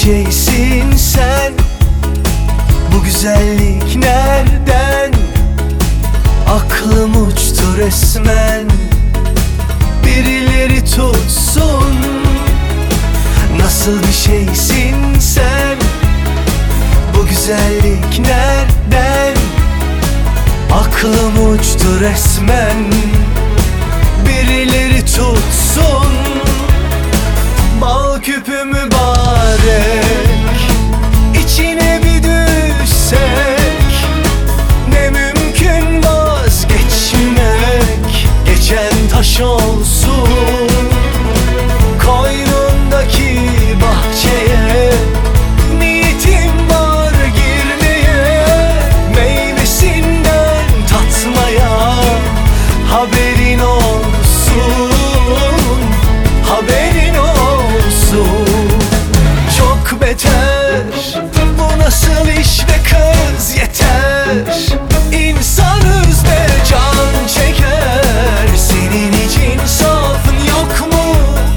şeysin sen? Bu güzellik nereden? Aklım uçtu resmen. Birileri tutsun. Nasıl bir şeysin sen? Bu güzellik nereden? Aklım uçtu resmen. Birileri tutsun. Bal küpü mübarek, İçine bir düşsek, ne mümkün vazgeçmek. Geçen taş olsun koynundaki bahçeye. Niyetim var girmeye, meyvesinden tatmaya. Haberin olsun, haberin olsun. Çok beter, bu nasıl iş be kız, yeter. İnsanız be, can çeker. Senin için safın yok mu?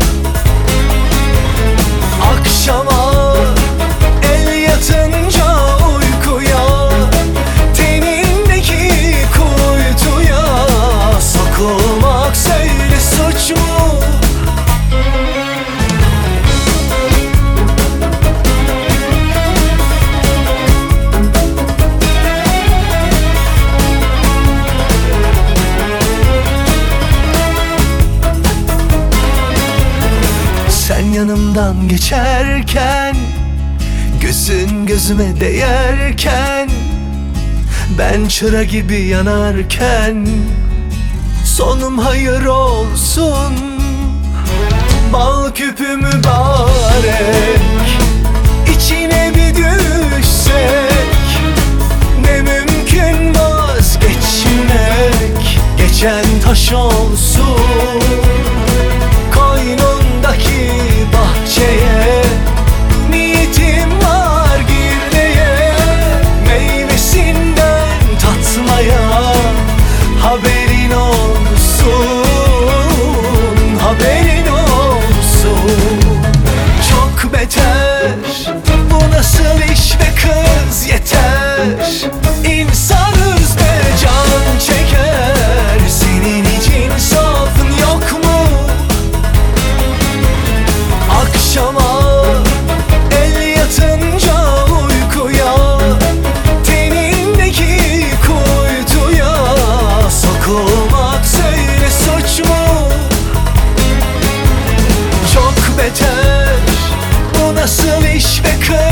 Akşama el yatınca uykuya, tenindeki kuytuya sokulmak söyle suç mu? Sen yanımdan geçerken, gözün gözüme değerken, ben çıra gibi yanarken, sonum hayır olsun. Bal küpü mübarek, İçine bir düşsek, ne mümkün vazgeçmek. Geçen taş olsun koynundaki bahçeye. Niyetim var girmeye, meyvesinden tatmaya. Haberin olsun, haberin olsun. Çok beter, bu nasıl iş be kız, yeter. İnsanız be, can çeker. Senin için safın yok mu? Akşama el yatınca uykuya, tenindeki kuytuya sokulmak söyle suç mu? Çok beter, bu nasıl iş be kız?